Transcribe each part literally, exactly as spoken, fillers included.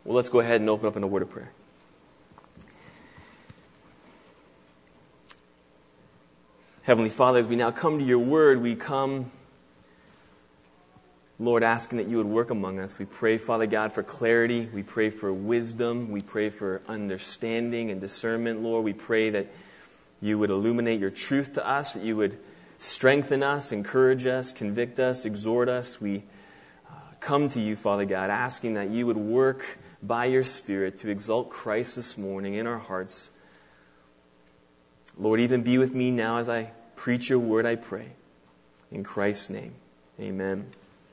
Well, let's go ahead and open up in a word of prayer. Heavenly Father, as we now come to your word, we come, Lord, asking that you would work among us. We pray, Father God, for clarity. We pray for wisdom. We pray for understanding and discernment, Lord. We pray that you would illuminate your truth to us, that you would strengthen us, encourage us, convict us, exhort us. We uh, come to you, Father God, asking that you would work by your Spirit to exalt Christ this morning in our hearts. Lord, even be with me now as I preach your word, I pray. In Christ's name, amen.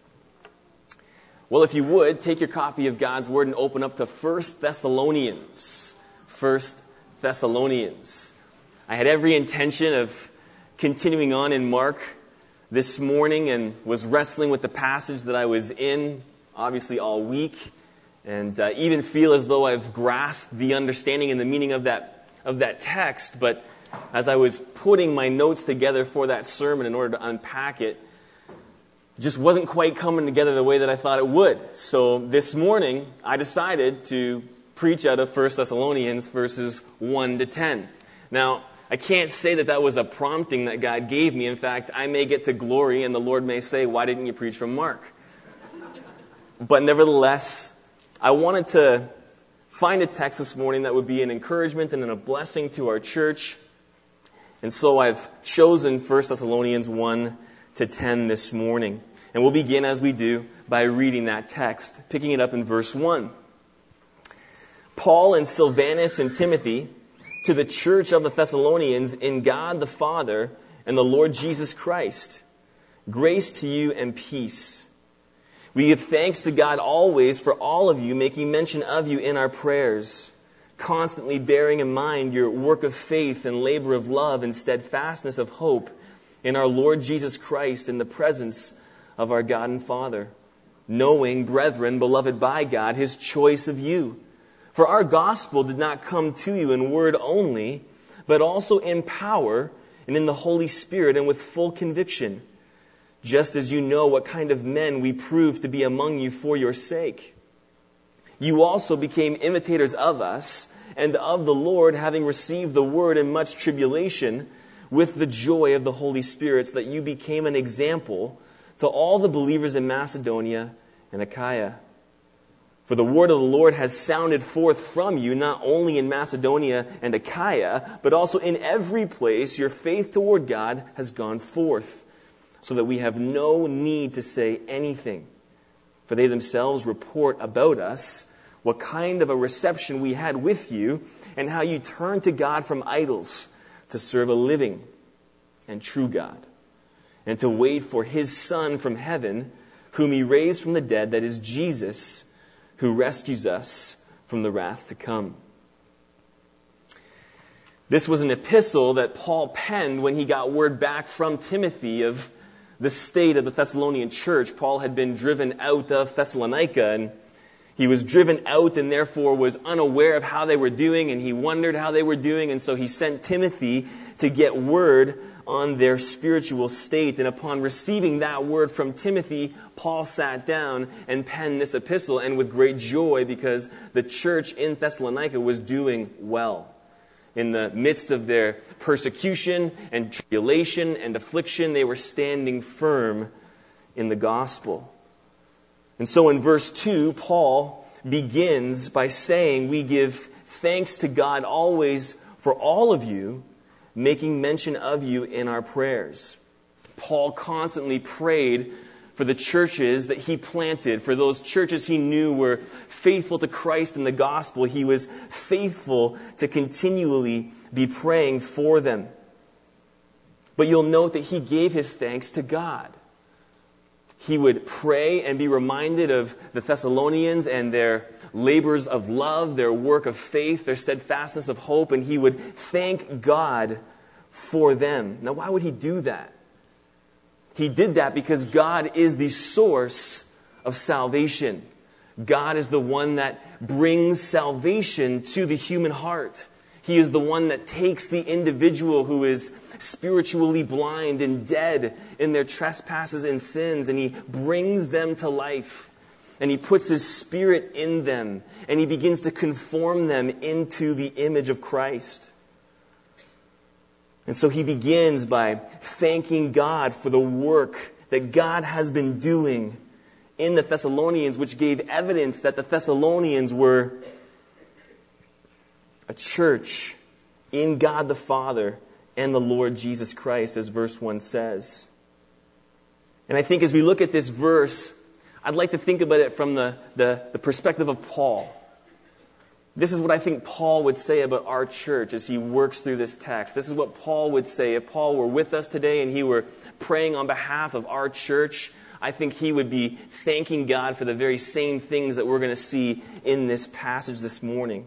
Well, if you would, take your copy of God's word and open up to First Thessalonians. First Thessalonians. I had every intention of continuing on in Mark this morning and was wrestling with the passage that I was in, obviously all week, and uh, even feel as though I've grasped the understanding and the meaning of that of that text. But as I was putting my notes together for that sermon in order to unpack it, it just wasn't quite coming together the way that I thought it would. So this morning, I decided to preach out of First Thessalonians verses one to ten. Now, I can't say that that was a prompting that God gave me. In fact, I may get to glory and the Lord may say, why didn't you preach from Mark? But nevertheless, I wanted to find a text this morning that would be an encouragement and a blessing to our church. And so I've chosen First Thessalonians one to ten this morning. And we'll begin, as we do, by reading that text, picking it up in verse one. Paul and Silvanus and Timothy, to the church of the Thessalonians in God the Father and the Lord Jesus Christ, grace to you and peace. We give thanks to God always for all of you, making mention of you in our prayers, constantly bearing in mind your work of faith and labor of love and steadfastness of hope in our Lord Jesus Christ in the presence of our God and Father, knowing, brethren, beloved by God, his choice of you. For our gospel did not come to you in word only, but also in power and in the Holy Spirit and with full conviction, just as you know what kind of men we proved to be among you for your sake. You also became imitators of us and of the Lord, having received the word in much tribulation with the joy of the Holy Spirit, so that you became an example to all the believers in Macedonia and Achaia. For the word of the Lord has sounded forth from you, not only in Macedonia and Achaia, but also in every place your faith toward God has gone forth, so that we have no need to say anything. For they themselves report about us what kind of a reception we had with you, and how you turned to God from idols to serve a living and true God, and to wait for his Son from heaven, whom he raised from the dead, that is Jesus, who rescues us from the wrath to come. This was an epistle that Paul penned when he got word back from Timothy of the state of the Thessalonian church. Paul had been driven out of Thessalonica, and he was driven out and therefore was unaware of how they were doing, and he wondered how they were doing, and so he sent Timothy to get word on their spiritual state. And upon receiving that word from Timothy, Paul sat down and penned this epistle, and with great joy, because the church in Thessalonica was doing well. In the midst of their persecution and tribulation and affliction, they were standing firm in the gospel. And so in verse two, Paul begins by saying, we give thanks to God always for all of you, making mention of you in our prayers. Paul constantly prayed for the churches that he planted, for those churches he knew were faithful to Christ and the gospel. He was faithful to continually be praying for them. But you'll note that he gave his thanks to God. He would pray and be reminded of the Thessalonians and their labors of love, their work of faith, their steadfastness of hope, and he would thank God for them. Now, why would he do that? He did that because God is the source of salvation. God is the one that brings salvation to the human heart. He is the one that takes the individual who is spiritually blind and dead in their trespasses and sins, and he brings them to life. and he puts his Spirit in them, and he begins to conform them into the image of Christ. And so he begins by thanking God for the work that God has been doing in the Thessalonians, which gave evidence that the Thessalonians were a church in God the Father and the Lord Jesus Christ, as verse one says. And I think as we look at this verse, I'd like to think about it from the, the, the perspective of Paul. This is what I think Paul would say about our church as he works through this text. This is what Paul would say if Paul were with us today and he were praying on behalf of our church. I think he would be thanking God for the very same things that we're going to see in this passage this morning.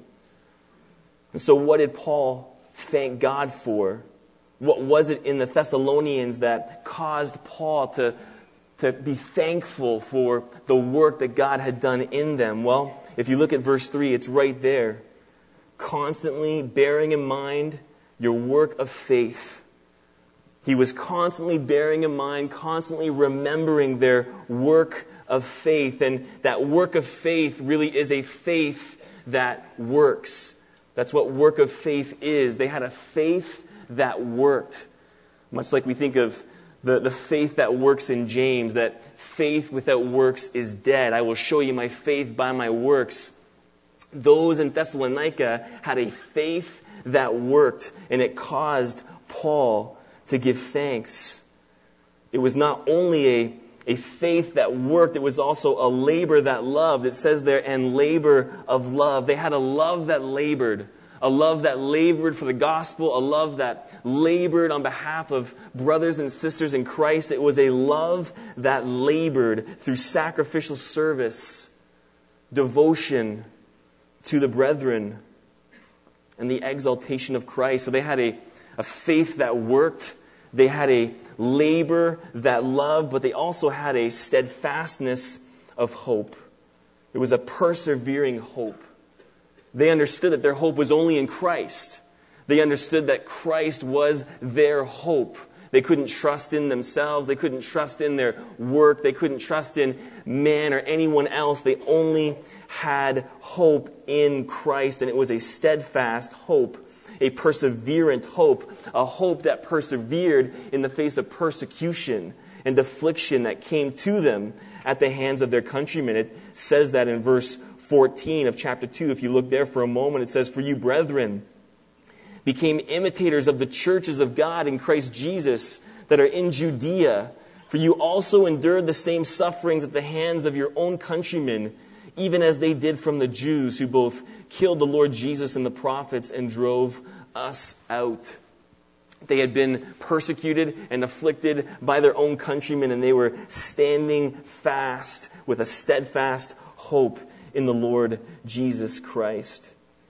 And so what did Paul thank God for? What was it in the Thessalonians that caused Paul to, to be thankful for the work that God had done in them? Well, if you look at verse three, it's right there. Constantly bearing in mind your work of faith. He was constantly bearing in mind, constantly remembering their work of faith. And that work of faith really is a faith that works. That's what work of faith is. They had a faith that worked. Much like we think of the, the faith that works in James, that faith without works is dead. I will show you my faith by my works. Those in Thessalonica had a faith that worked, and it caused Paul to give thanks. It was not only a, a faith that worked, it was also a labor that loved. It says there, and labor of love. They had a love that labored. A love that labored for the gospel. A love that labored on behalf of brothers and sisters in Christ. It was a love that labored through sacrificial service, devotion to the brethren, and the exaltation of Christ. So they had a A faith that worked. They had a labor that loved, but they also had a steadfastness of hope. It was a persevering hope. They understood that their hope was only in Christ. They understood that Christ was their hope. They couldn't trust in themselves. They couldn't trust in their work. They couldn't trust in man or anyone else. They only had hope in Christ, and it was a steadfast hope. A perseverant hope, a hope that persevered in the face of persecution and affliction that came to them at the hands of their countrymen. It says that in verse fourteen of chapter two. If you look there for a moment, it says, "For you, brethren, became imitators of the churches of God in Christ Jesus that are in Judea. For you also endured the same sufferings at the hands of your own countrymen, even as they did from the Jews, who both killed the Lord Jesus and the prophets and drove us out." They had been persecuted and afflicted by their own countrymen, and they were standing fast with a steadfast hope in the Lord Jesus Christ.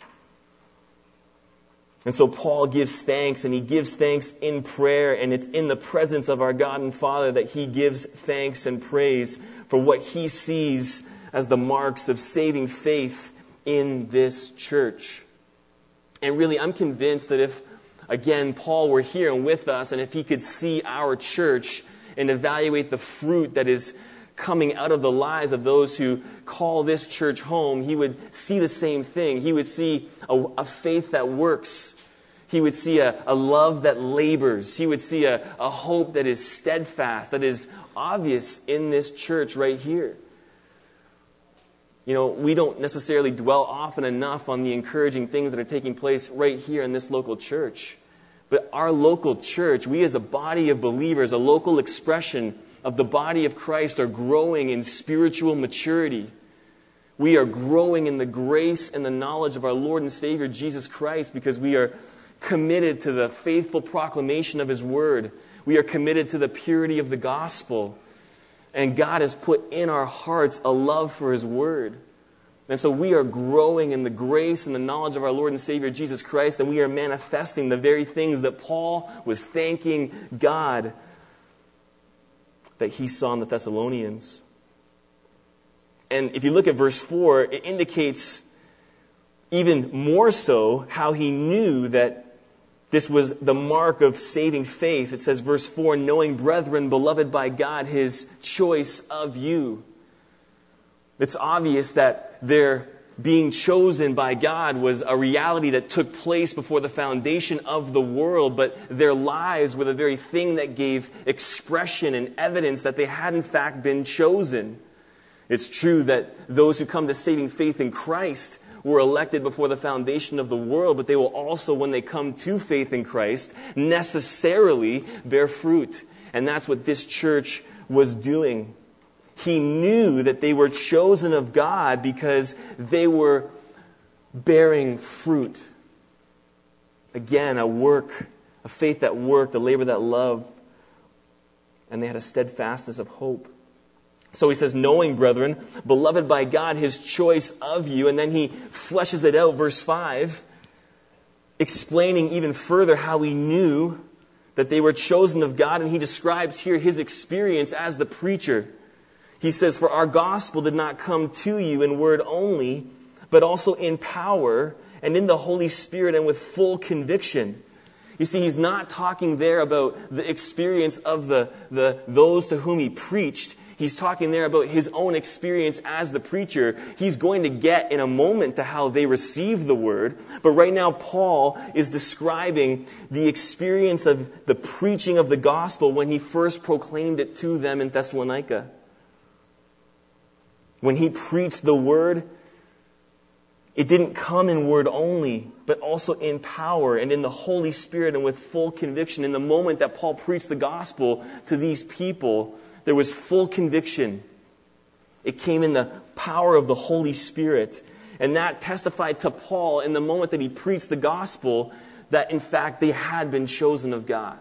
And so Paul gives thanks, and he gives thanks in prayer, and it's in the presence of our God and Father that he gives thanks and praise for what he sees as the marks of saving faith in this church. And really, I'm convinced that if, again, Paul were here and with us, and if he could see our church and evaluate the fruit that is coming out of the lives of those who call this church home, he would see the same thing. He would see a, a faith that works. He would see a, a love that labors. He would see a, a hope that is steadfast, that is obvious in this church right here. You know, we don't necessarily dwell often enough on the encouraging things that are taking place right here in this local church. But our local church, we as a body of believers, a local expression of the body of Christ, are growing in spiritual maturity. We are growing in the grace and the knowledge of our Lord and Savior Jesus Christ because we are committed to the faithful proclamation of His Word. We are committed to the purity of the gospel. And God has put in our hearts a love for His Word. And so we are growing in the grace and the knowledge of our Lord and Savior Jesus Christ, and we are manifesting the very things that Paul was thanking God that he saw in the Thessalonians. And if you look at verse four, it indicates even more so how he knew that this was the mark of saving faith. It says, verse four, "Knowing, brethren, beloved by God, His choice of you." It's obvious that their being chosen by God was a reality that took place before the foundation of the world, but their lives were the very thing that gave expression and evidence that they had in fact been chosen. It's true that those who come to saving faith in Christ were elected before the foundation of the world, but they will also, when they come to faith in Christ, necessarily bear fruit. And that's what this church was doing. He knew that they were chosen of God because they were bearing fruit. Again, a work, a faith that worked, a labor that loved, and they had a steadfastness of hope. So he says, knowing, brethren, beloved by God, his choice of you, and then he fleshes it out, verse five, explaining even further how he knew that they were chosen of God, and he describes here his experience as the preacher. He says, for our gospel did not come to you in word only, but also in power and in the Holy Spirit and with full conviction. You see, he's not talking there about the experience of the, the those to whom he preached. He's talking there about his own experience as the preacher. He's going to get in a moment to how they received the word. But right now, Paul is describing the experience of the preaching of the gospel when he first proclaimed it to them in Thessalonica. When he preached the word, it didn't come in word only, but also in power and in the Holy Spirit and with full conviction. In the moment that Paul preached the gospel to these people, there was full conviction. It came in the power of the Holy Spirit. And that testified to Paul in the moment that he preached the gospel that in fact they had been chosen of God.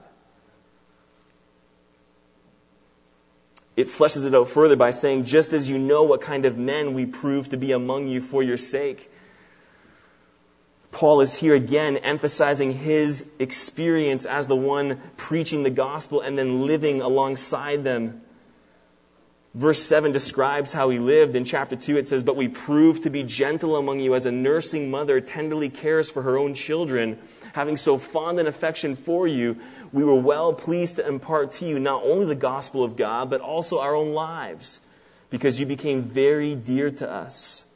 It fleshes it out further by saying, just as you know what kind of men we prove to be among you for your sake. Paul is here again emphasizing his experience as the one preaching the gospel and then living alongside them. Verse seven describes how he lived. In chapter two it says, but we prove to be gentle among you as a nursing mother tenderly cares for her own children. Having so fond an affection for you, we were well pleased to impart to you not only the gospel of God, but also our own lives, because you became very dear to us.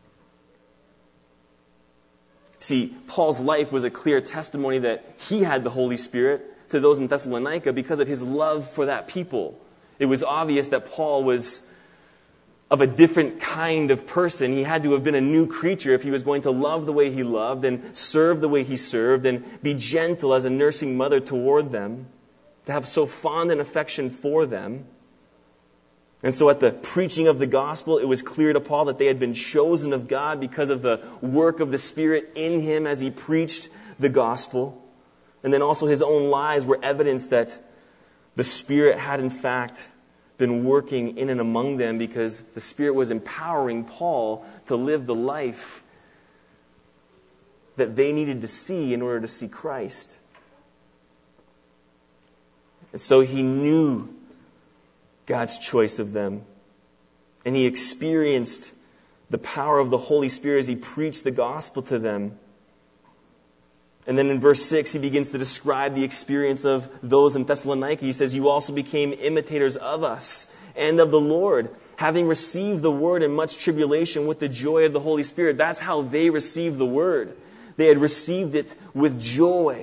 See, Paul's life was a clear testimony that he had the Holy Spirit to those in Thessalonica because of his love for that people. It was obvious that Paul was of a different kind of person. He had to have been a new creature if he was going to love the way he loved and serve the way he served and be gentle as a nursing mother toward them, to have so fond an affection for them. And so at the preaching of the gospel, it was clear to Paul that they had been chosen of God because of the work of the Spirit in him as he preached the gospel. And then also his own lives were evidence that the Spirit had in fact been working in and among them, because the Spirit was empowering Paul to live the life that they needed to see in order to see Christ. And so he knew God's choice of them. And he experienced the power of the Holy Spirit as he preached the gospel to them. And then in verse six, he begins to describe the experience of those in Thessalonica. He says, you also became imitators of us and of the Lord, having received the word in much tribulation with the joy of the Holy Spirit. That's how they received the word. They had received it with joy.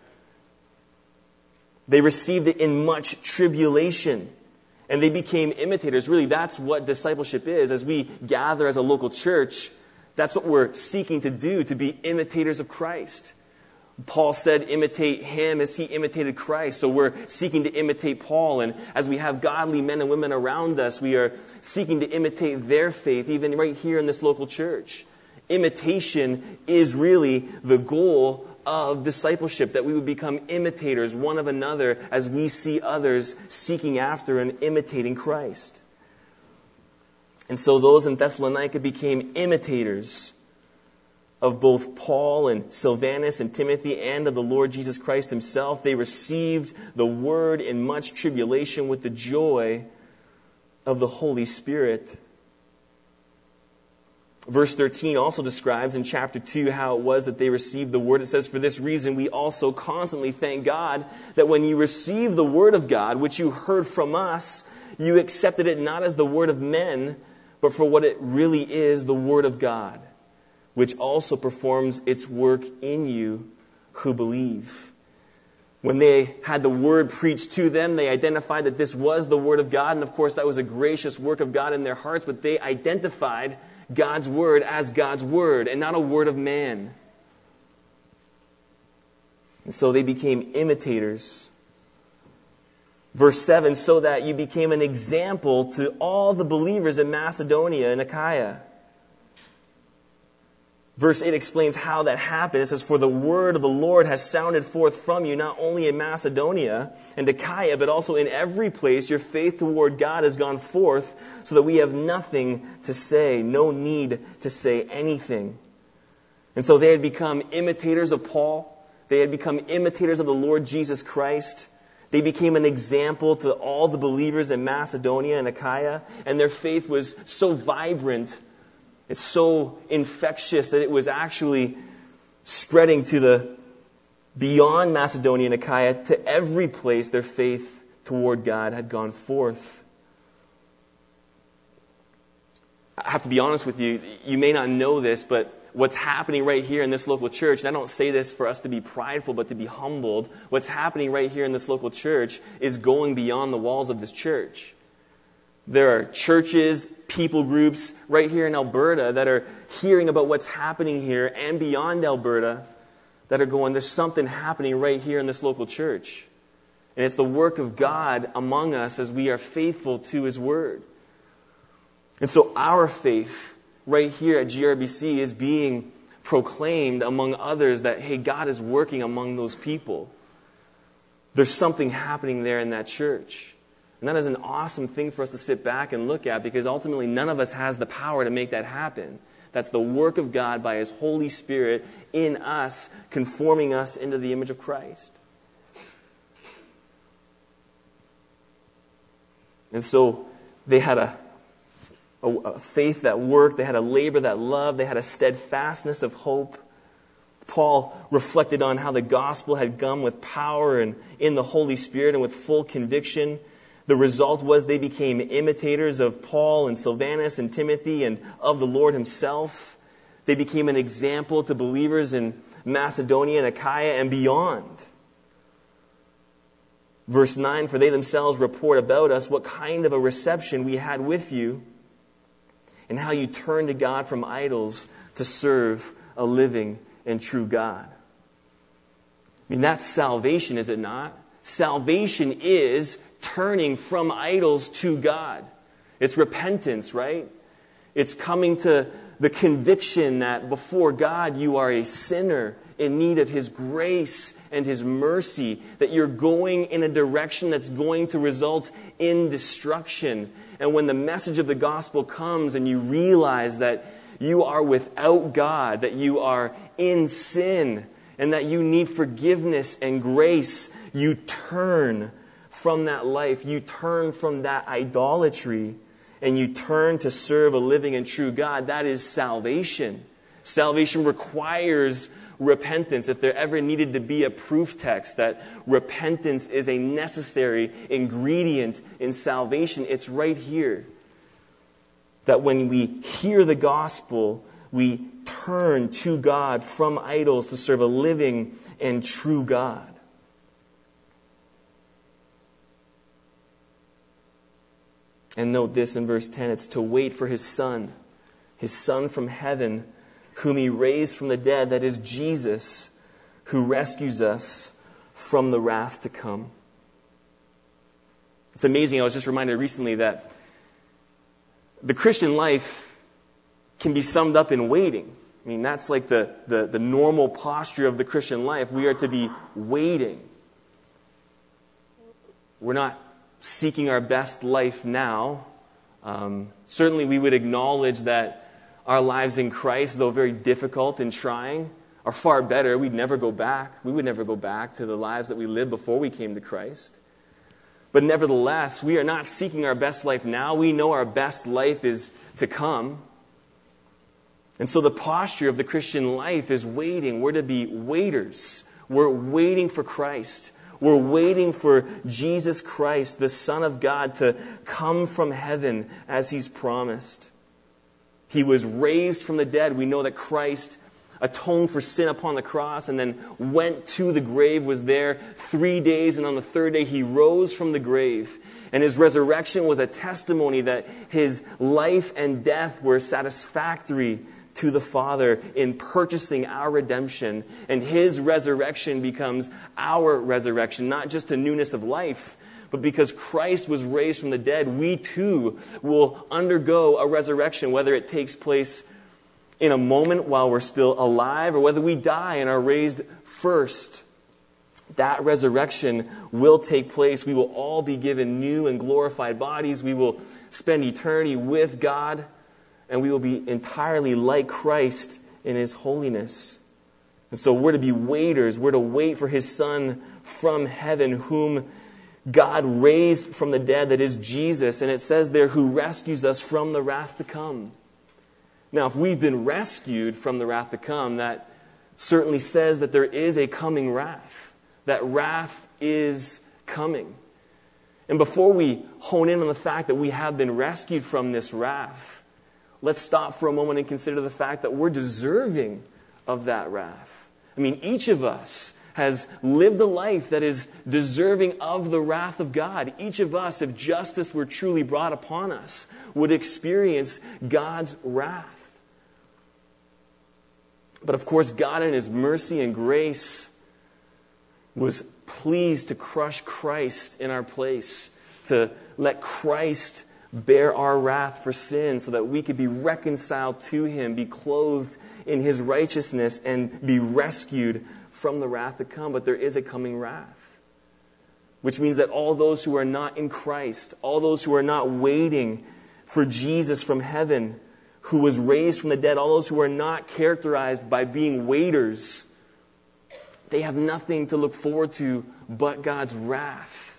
They received it in much tribulation. And they became imitators. Really, that's what discipleship is. As we gather as a local church, that's what we're seeking to do, to be imitators of Christ. Paul said, imitate him as he imitated Christ. So we're seeking to imitate Paul. And as we have godly men and women around us, we are seeking to imitate their faith, even right here in this local church. Imitation is really the goal of discipleship, that we would become imitators one of another as we see others seeking after and imitating Christ. And so those in Thessalonica became imitators of both Paul and Silvanus and Timothy and of the Lord Jesus Christ himself. They received the word in much tribulation with the joy of the Holy Spirit. Verse thirteen also describes in chapter two how it was that they received the word. It says, for this reason we also constantly thank God that when you received the word of God, which you heard from us, you accepted it not as the word of men, but for what it really is, the Word of God, which also performs its work in you who believe. When they had the Word preached to them, they identified that this was the Word of God, and of course that was a gracious work of God in their hearts, but they identified God's Word as God's Word and not a word of man. And so they became imitators. Verse seven, so that you became an example to all the believers in Macedonia and Achaia. Verse eight explains how that happened. It says, for the word of the Lord has sounded forth from you, not only in Macedonia and Achaia, but also in every place your faith toward God has gone forth, so that we have nothing to say, no need to say anything. And so they had become imitators of Paul. They had become imitators of the Lord Jesus Christ. They became an example to all the believers in Macedonia and Achaia, and their faith was so vibrant, it's so infectious that it was actually spreading to the beyond Macedonia and Achaia, to every place their faith toward God had gone forth. I have to be honest with you, you may not know this, but what's happening right here in this local church, and I don't say this for us to be prideful, but to be humbled, what's happening right here in this local church is going beyond the walls of this church. There are churches, people groups right here in Alberta that are hearing about what's happening here and beyond Alberta that are going, there's something happening right here in this local church. And it's the work of God among us as we are faithful to His Word. And so our faith right here at G R B C is being proclaimed among others that, hey, God is working among those people. There's something happening there in that church. And that is an awesome thing for us to sit back and look at, because ultimately none of us has the power to make that happen. That's the work of God by His Holy Spirit in us, conforming us into the image of Christ. And so they had a A faith that worked, they had a labor that loved, they had a steadfastness of hope. Paul reflected on how the gospel had come with power and in the Holy Spirit and with full conviction. The result was they became imitators of Paul and Silvanus and Timothy and of the Lord Himself. They became an example to believers in Macedonia and Achaia and beyond. Verse nine, for they themselves report about us what kind of a reception we had with you, and how you turn to God from idols to serve a living and true God. I mean, that's salvation, is it not? Salvation is turning from idols to God. It's repentance, right? It's coming to the conviction that before God you are a sinner in need of His grace and His mercy, that you're going in a direction that's going to result in destruction. And when the message of the gospel comes and you realize that you are without God, that you are in sin, and that you need forgiveness and grace, you turn from that life. You turn from that idolatry, and you turn to serve a living and true God. That is salvation. Salvation requires repentance. If there ever needed to be a proof text that repentance is a necessary ingredient in salvation, it's right here. That when we hear the gospel, we turn to God from idols to serve a living and true God. And note this in verse ten, it's to wait for His Son, His Son from heaven, whom He raised from the dead, that is Jesus, who rescues us from the wrath to come. It's amazing, I was just reminded recently that the Christian life can be summed up in waiting. I mean, that's like the, the, the normal posture of the Christian life. We are to be waiting. We're not seeking our best life now. Um, certainly we would acknowledge that our lives in Christ, though very difficult and trying, are far better. We'd never go back. We would never go back to the lives that we lived before we came to Christ. But nevertheless, we are not seeking our best life now. We know our best life is to come. And so the posture of the Christian life is waiting. We're to be waiters. We're waiting for Christ. We're waiting for Jesus Christ, the Son of God, to come from heaven as He's promised. He was raised from the dead. We know that Christ atoned for sin upon the cross and then went to the grave, was there three days, and on the third day he rose from the grave. And his resurrection was a testimony that his life and death were satisfactory to the Father in purchasing our redemption. And his resurrection becomes our resurrection, not just a newness of life, but because Christ was raised from the dead, we too will undergo a resurrection, whether it takes place in a moment while we're still alive, or whether we die and are raised first. That resurrection will take place. We will all be given new and glorified bodies. We will spend eternity with God, and we will be entirely like Christ in his holiness. And so we're to be waiters. We're to wait for his Son from heaven, whom God raised from the dead, that is Jesus. And it says there, who rescues us from the wrath to come. Now, if we've been rescued from the wrath to come, that certainly says that there is a coming wrath. That wrath is coming. And before we hone in on the fact that we have been rescued from this wrath, let's stop for a moment and consider the fact that we're deserving of that wrath. I mean, each of us has lived a life that is deserving of the wrath of God. Each of us, if justice were truly brought upon us, would experience God's wrath. But of course, God in his mercy and grace was pleased to crush Christ in our place, to let Christ bear our wrath for sin so that we could be reconciled to him, be clothed in his righteousness, and be rescued from the wrath to come. But there is a coming wrath, which means that all those who are not in Christ, all those who are not waiting for Jesus from heaven, who was raised from the dead, all those who are not characterized by being waiters, they have nothing to look forward to but God's wrath.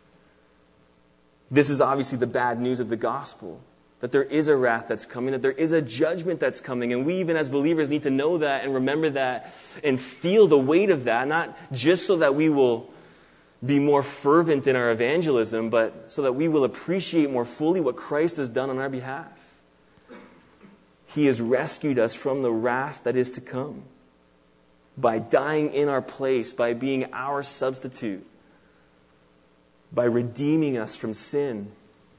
This is obviously the bad news of the gospel, that there is a wrath that's coming, that there is a judgment that's coming. And we even as believers need to know that and remember that and feel the weight of that, not just so that we will be more fervent in our evangelism, but so that we will appreciate more fully what Christ has done on our behalf. He has rescued us from the wrath that is to come by dying in our place, by being our substitute, by redeeming us from sin.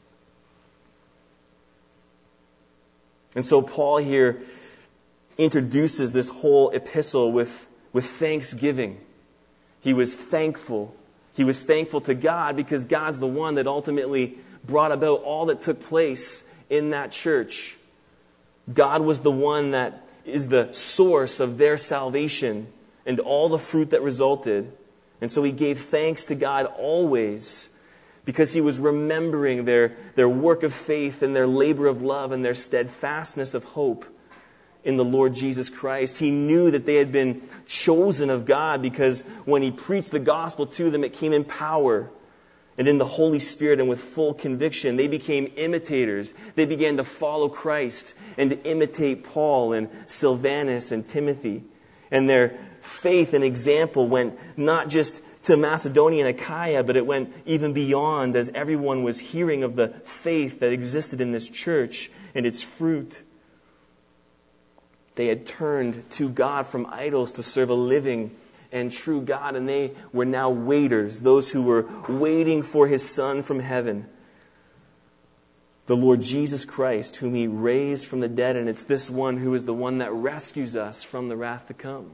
And so Paul here introduces this whole epistle with, with thanksgiving. He was thankful. He was thankful to God because God's the one that ultimately brought about all that took place in that church. God was the one that is the source of their salvation and all the fruit that resulted. And so he gave thanks to God always because he was remembering their, their work of faith and their labor of love and their steadfastness of hope in the Lord Jesus Christ. He knew that they had been chosen of God because when he preached the gospel to them, it came in power and in the Holy Spirit and with full conviction. They became imitators. They began to follow Christ and to imitate Paul and Silvanus and Timothy. And their faith and example went not just to Macedonia and Achaia, but it went even beyond as everyone was hearing of the faith that existed in this church and its fruit. They had turned to God from idols to serve a living and true God, and they were now waiters, those who were waiting for his Son from heaven, the Lord Jesus Christ, whom he raised from the dead, and it's this one who is the one that rescues us from the wrath to come.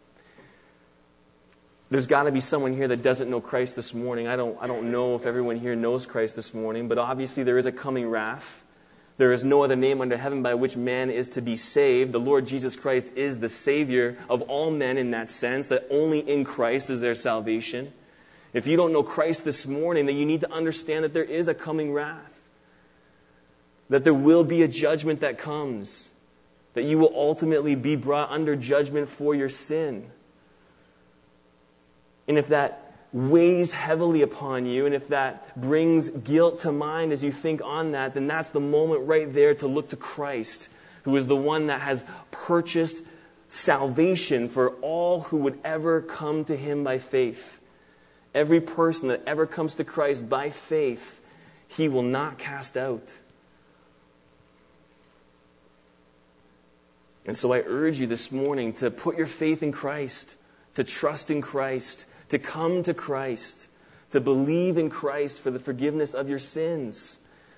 There's got to be someone here that doesn't know Christ this morning. I don't, I don't know if everyone here knows Christ this morning, but obviously there is a coming wrath. There is no other name under heaven by which man is to be saved. The Lord Jesus Christ is the Savior of all men in that sense, that only in Christ is there salvation. If you don't know Christ this morning, then you need to understand that there is a coming wrath. That there will be a judgment that comes. That you will ultimately be brought under judgment for your sin. And if that weighs heavily upon you, and if that brings guilt to mind as you think on that, then that's the moment right there to look to Christ, who is the one that has purchased salvation for all who would ever come to him by faith. Every person that ever comes to Christ by faith, he will not cast out. And so I urge you this morning to put your faith in Christ, to trust in Christ, to come to Christ, to believe in Christ for the forgiveness of your sins.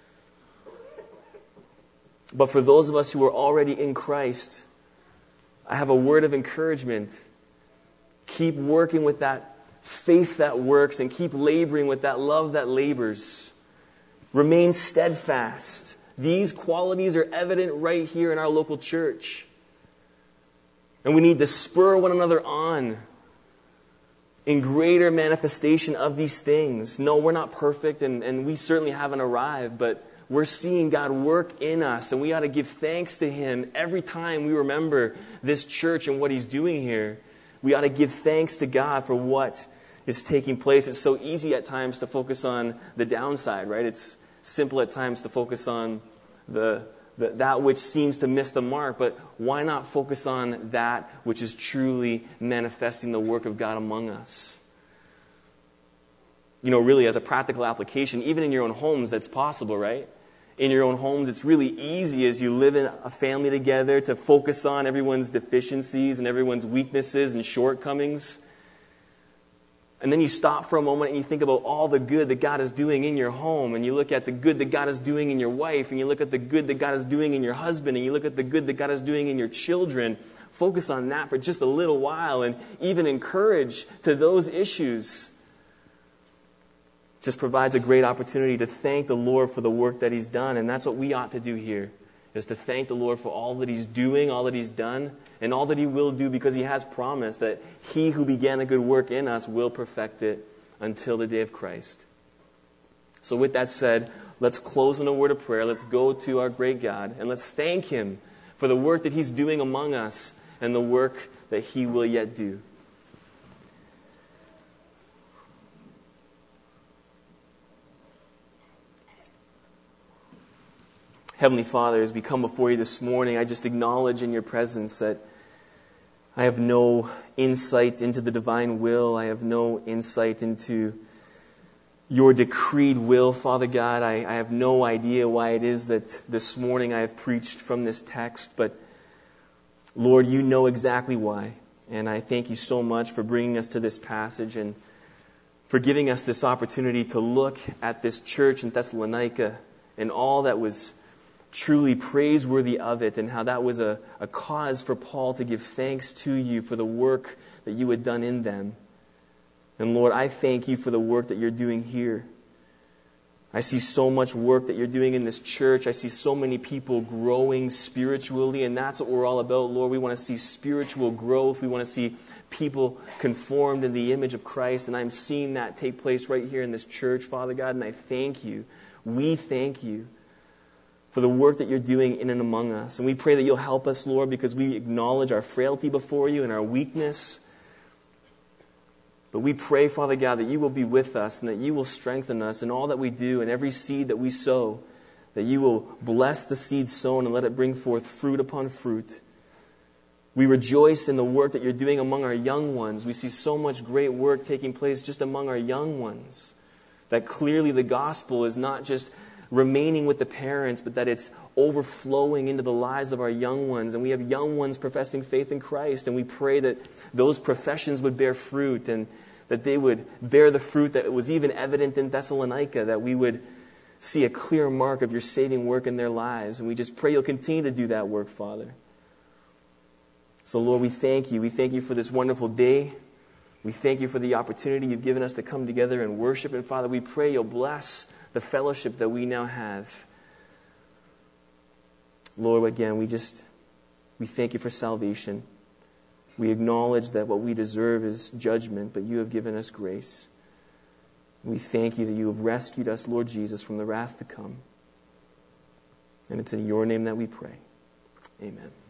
But for those of us who are already in Christ, I have a word of encouragement. Keep working with that faith that works and keep laboring with that love that labors. Remain steadfast. These qualities are evident right here in our local church. And we need to spur one another on in greater manifestation of these things. No, we're not perfect, and, and we certainly haven't arrived, but we're seeing God work in us, and we ought to give thanks to Him every time we remember this church and what He's doing here. We ought to give thanks to God for what is taking place. It's so easy at times to focus on the downside, right? It's simple at times to focus on the, the that which seems to miss the mark, but why not focus on that which is truly manifesting the work of God among us? You know, really, as a practical application, even in your own homes, that's possible, right? In your own homes, it's really easy as you live in a family together to focus on everyone's deficiencies and everyone's weaknesses and shortcomings. And then you stop for a moment and you think about all the good that God is doing in your home. And you look at the good that God is doing in your wife. And you look at the good that God is doing in your husband. And you look at the good that God is doing in your children. Focus on that for just a little while. And even encourage to those issues. Just provides a great opportunity to thank the Lord for the work that He's done. And that's what we ought to do here, is to thank the Lord for all that He's doing, all that He's done, and all that He will do, because He has promised that He who began a good work in us will perfect it until the day of Christ. So with that said, let's close in a word of prayer. Let's go to our great God, and let's thank Him for the work that He's doing among us and the work that He will yet do. Heavenly Father, as we come before you this morning, I just acknowledge in your presence that I have no insight into the divine will. I have no insight into your decreed will, Father God. I, I have no idea why it is that this morning I have preached from this text, but Lord, you know exactly why. And I thank you so much for bringing us to this passage and for giving us this opportunity to look at this church in Thessalonica and all that was truly praiseworthy of it, and how that was a, a cause for Paul to give thanks to you for the work that you had done in them. And Lord, I thank you for the work that you're doing here. I see so much work that you're doing in this church. I see so many people growing spiritually, and that's what we're all about, Lord. We want to see spiritual growth. We want to see people conformed in the image of Christ, and I'm seeing that take place right here in this church, Father God, and I thank you. We thank you for the work that you're doing in and among us. And we pray that you'll help us, Lord, because we acknowledge our frailty before you and our weakness. But we pray, Father God, that you will be with us and that you will strengthen us in all that we do and every seed that we sow, that you will bless the seed sown and let it bring forth fruit upon fruit. We rejoice in the work that you're doing among our young ones. We see so much great work taking place just among our young ones, that clearly the gospel is not just remaining with the parents, but that it's overflowing into the lives of our young ones. And we have young ones professing faith in Christ, and we pray that those professions would bear fruit, and that they would bear the fruit that was even evident in Thessalonica, that we would see a clear mark of your saving work in their lives. And we just pray you'll continue to do that work, Father. So Lord, we thank you. We thank you for this wonderful day. We thank you for the opportunity you've given us to come together and worship. And Father, we pray you'll bless the fellowship that we now have. Lord, again, we just, we thank you for salvation. We acknowledge that what we deserve is judgment, but you have given us grace. We thank you that you have rescued us, Lord Jesus, from the wrath to come. And it's in your name that we pray. Amen.